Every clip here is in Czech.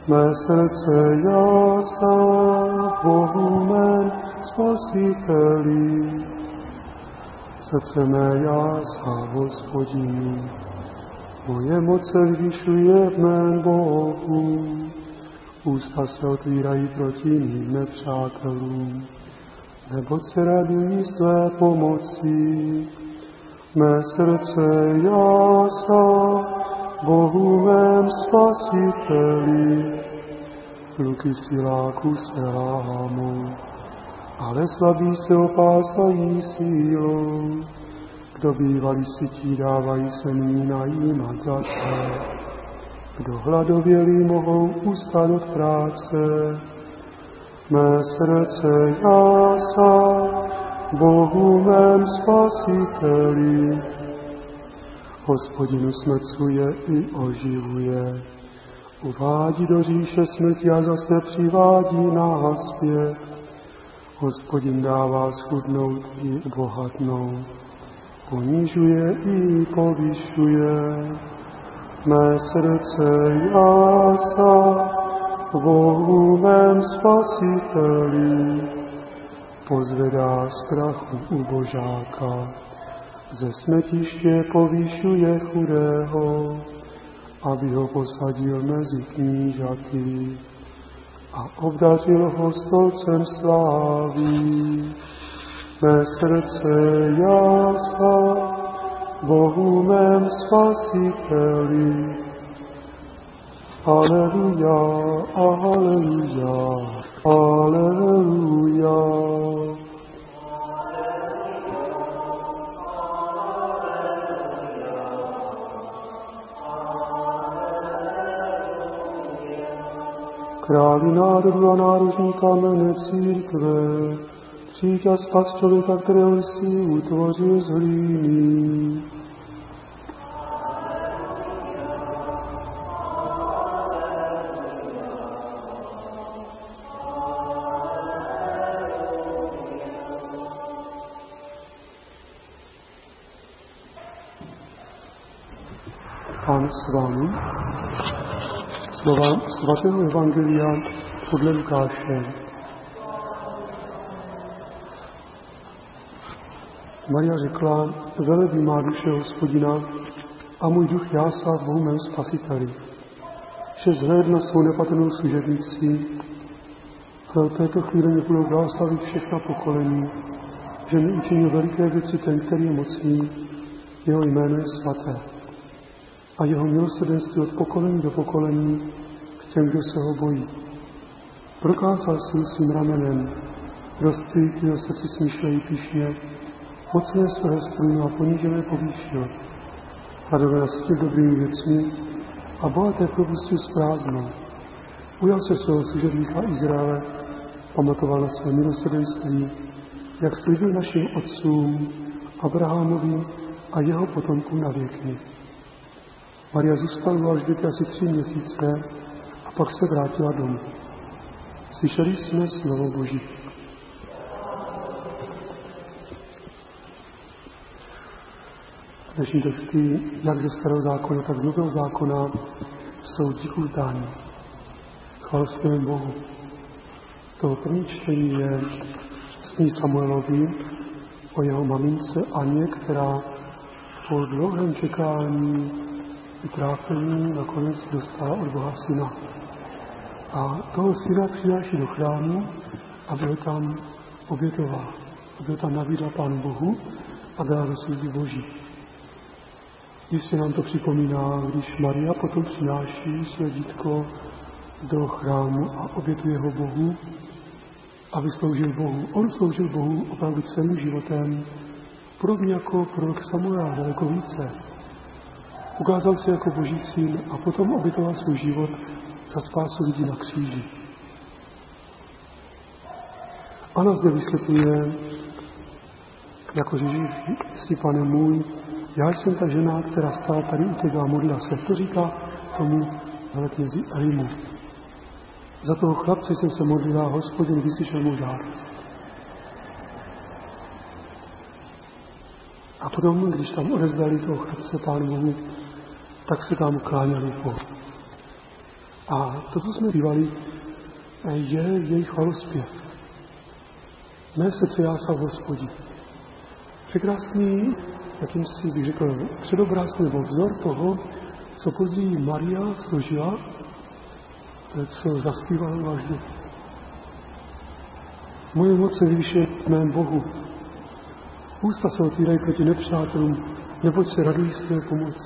Mé srdce jásá Bohu mém Spasiteli. Srdce mé jásá Hospodinu. Moje moc se vyvyšuje v mém Bohu. Ústa se otvírají proti mým nepřátelům. Neboť se radují své pomoci. Mé srdce jásá Bohu mém Spasiteli. Luky siláků se lámou, ale slabí se opásají sílou. Kdo bývalí sytí, dávají se nyní najímat za to. Kdo hladovělí, mohou ustat od práce. Mé srdce jásá Bohu mém Spasiteli. Hospodinu smrcuje i oživuje. Uvádí do říše smrti a zase přivádí nás zpět. Hospodin dává schudnout i bohatnout. Ponižuje i povyšuje. Mé srdce jásá Bohu mém Spasiteli. Pozvedá z prachu ubožáka. Ze smetiště povýšuje chudého, aby ho posadil mezi knížaty a obdařil ho stolcem slávy. Mé srdce jásá Bohu mém Spasiteli. Aleluja, aleluja, aleluja. Králi národu a národní kamene církve, přijď a spas člověka, kterého jsi utvořil z hlíny. Pán s vámi. Slova svatého evangelia podle Lukáše. Maria řekla, velebí má duše Hospodina a můj duch jásá v Bohu mém Spasiteli, že zhlédl na svou nepatrnou služebnici, která v této chvíli mě budou blahoslavit všechna pokolení, že mi učinil veliké věci ten, který je mocný, jeho jméno je svaté. A jeho milosrdenství od pokolení do pokolení k těm, kdo se ho bojí. Prokázal sílu svým ramenem, rozství k jeho srdci smýšlejí pyšně, mocné své strunu a ponížené povýšil. Hladové nasytil dobrými věcmi a bohaté propustil s prázdnou. Ujal se svého služebníka Izraele, pamatoval na své milosrdenství, jak slíbil našim otcům, Abrahamovi a jeho potomkům na věky. Maria zůstala v Alžbětě asi 3 měsíce a pak se vrátila domů. Slyšeli jsme slovo Boží. Dnešní texty, jak ze Starého zákona, tak z Nového zákona, jsou díku vzdání. Chvalostujeme Bohu. To první čtení je z knihy Samuelovi o jeho mamince Aně, která po dlouhém čekání utrápení nakonec dostala od Boha syna. A toho syna přináší do chrámu, aby ho tam obětoval, aby ho tam nabídla Pánu Bohu a dala do služby Boží. Jistě nám to připomíná, když Maria potom přináší své dítko do chrámu a obětuje ho Bohu, aby sloužil Bohu. On sloužil Bohu opravdu celým životem, podobně jako prorok Samuel, daleko více. Ukázal se jako Boží syn a potom obětoval svůj život za spásu lidí na kříži. Anna zde vysvětluje, jako Ježíš si, Pane můj, já jsem ta žena, která stála tady u tebe a modlila se. To říká tomu veleknězi Elimu. Za toho chlapce jsem se modlila a Hospodin vyslyšel mou žádost. A potom, když tam odevzdali toho chlapce Pánu Bohu, tak se tam kláněli Bohu. A to, co jsme zpívali, je jejich chvalospěv. Mé srdce jásá v Hospodi. Překrásný, jakýmsi bych řekl, předobraz nebo vzor toho, co později Maria složila, co zaspívala vážně. Moje moc se vyvyšuje v mém Bohu. Ústa se otvírají proti nepřátelům, neboť se radují své pomoci.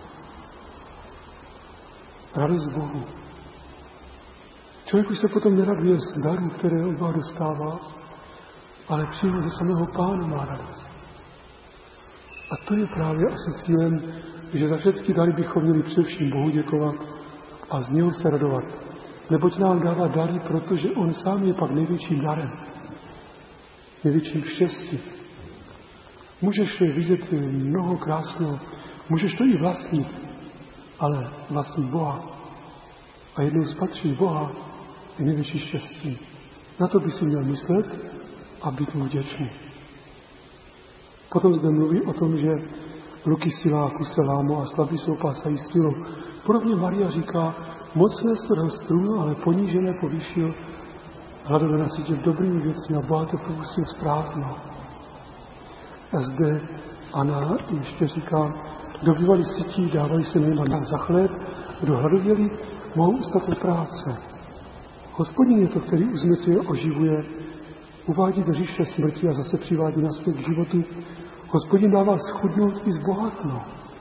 Radost Bohu. Člověk už se potom neraduje z darů, které od Boha dostává, ale přímo ze samého Pána má radost. A to je právě asi cílem, že za všechny dary bychom měli především Bohu děkovat a z něho se radovat. Neboť nám dává dary, protože on sám je pak největším darem, největším štěstím. Můžeš vidět mnoho krásného, můžeš to i vlastnit, ale vlastnit Boha. A jednou spatřit Boha je největší štěstí. Na to by si měl myslet a být mu vděčný. Potom zde mluví o tom, že ruky siláků se lámou a slabí se opásají silou. Podobně Maria říká, mocné se roztrůnu, ale ponížené povýšil, hladové nasytil dobrými věcmi a bohaté propustil správno. A zde Anna ještě říká, kdo bývali sytí, dávali se nejma za chléb, kdo hladověli, mohou ustat od práce. Hospodin je to, který uzmycuje, oživuje, uvádí do říše smrti a zase přivádí nazpět k životu. Hospodin dává schudnout i zbohatnout.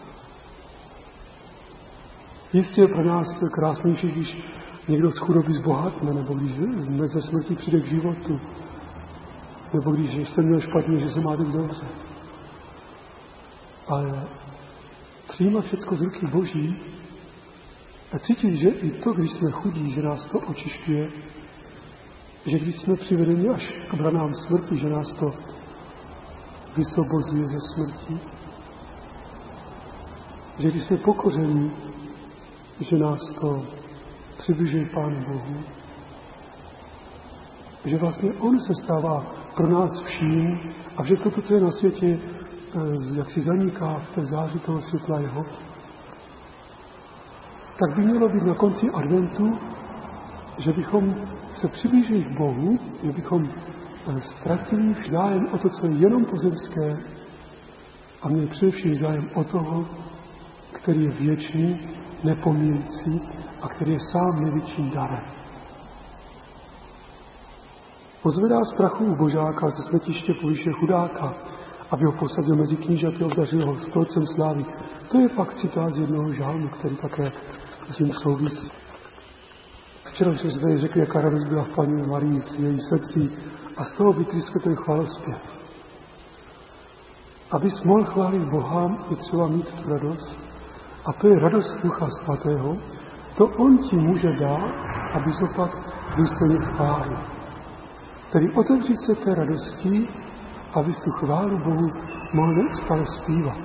Jistě je pro nás krásnější, když někdo z chudoby zbohatne, nebo když ze smrti přijde k životu, nebo když se měl špatně, že se máte dobře. Ale přijímat všecko z ruky Boží a cítit, že i to, když jsme chudí, že nás to očišťuje, že když jsme přivedeni až k branám smrti, že nás to vysvobozuje ze smrti, že když jsme pokoření, že nás to přibližuje Pánu Bohu, že vlastně on se stává pro nás vším a všechno to, co je na světě, jak si zaniká v té záři toho světla jeho, tak by mělo být na konci adventu, že bychom se přiblížili k Bohu, že bychom ztratili zájem o to, co je jenom pozemské a měli především zájem o toho, který je věčný, nepomíjící a který je sám největším darem. Pozvedá z prachu u božáka, ze smetiště povýše chudáka, aby ho posadil mezi knížaty a obdařil ho stolcem slávy. To je pak citát z jednoho žálmu, který také s tím souvisí. Včera se zde řekli, jaká radost byla v Panně Marii s její srdcí a z toho vytryskl ten chválospěv. Abys mohl chválit Boha, je třeba mít tu radost a to je radost Ducha Svatého, to on ti může dát, abys ho pak důstojně chválil. Tedy otevřít se té radosti, abys tu chválu Bohu mohl neustále zpívat.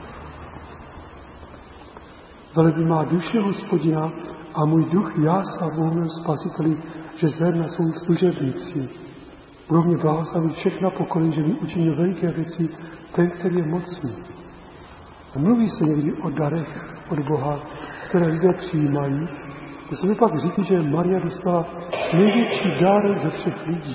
Velebí má duše Hospodina a můj duch jásá Bohu mém Spasiteli, že zhlédne svou služebnici. Budou mě blahoslavit všechna pokolení, že mi učinil veliké věci, ten, který je mocný. A mluví se někdy o darech od Boha, které lidé přijímají. Musíme pak říct, že Maria dostala největší dar ze všech lidí.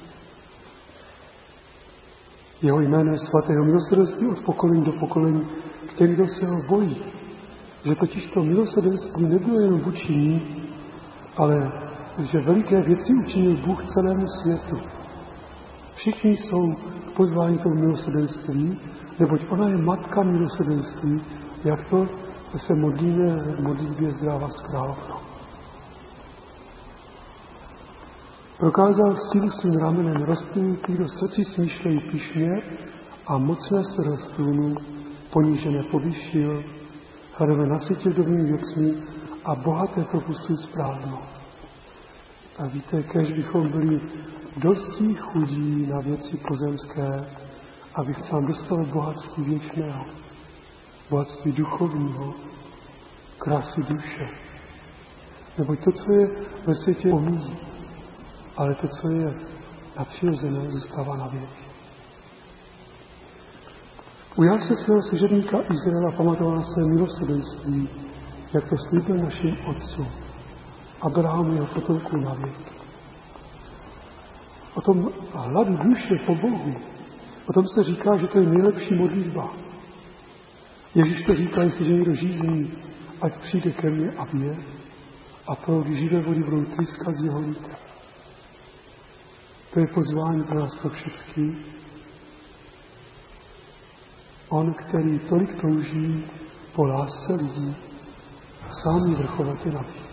Jeho jméno je svatého milosrdenství od pokolení do pokolení k těm, kdo se ho bojí. Že totiž to milosrdenství nebylo jen vůči ní, ale že veliké věci učinil Bůh celému světu. Všichni jsou pozváni tomu milosrdenství, neboť ona je matka milosrdenství, jak to se modlíme v modlitbě Zdravá z královnou. Prokázal sílu svým ramenem, rozptýlitý do srdci smýšlejí pyšně a mocné se roztůnu, ponížené povýšil, hladové nasytil dobrými věcmi a bohaté propustil správno. A víte, kež bychom byli dosti chudí na věci pozemské, abych sám dostal bohatství věčného, bohatství duchovního, krásy duše. Neboť to, co je ve světě, pomíjí, ale to, co je nadpřirozené, zůstává na věky. Ujal se svého služebníka Izraela, pamatoval na své milosrdenství, jak to slíbil našim otcům. Abrahamu jeho potomků na věky. O tom hladu duše po Bohu, o tom se říká, že to je nejlepší modlitba. Ježíš to říká, jestliže někdo žízní, ať přijde ke mně a pije, a proudí živé vody budou tryskat z jeho lítra. To je pozvání pro nás pro všechny. On, který tolik touží po lásce lidí, sám ji vrchovatě nabízí.